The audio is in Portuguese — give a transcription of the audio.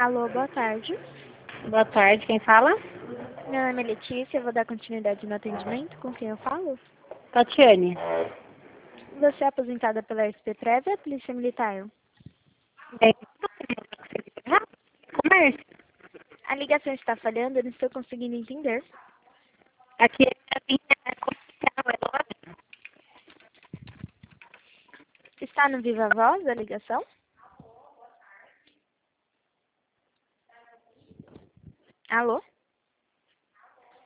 Alô, boa tarde. Boa tarde, quem fala? Meu nome é Letícia, eu vou dar continuidade no atendimento. Com quem eu falo? Tatiane. Você é aposentada pela SP-Prev ou Polícia Militar? Comércio. A ligação está falhando, eu não estou conseguindo entender. Aqui é a minha comercial, é loja. Está no Viva Voz a ligação? Alô?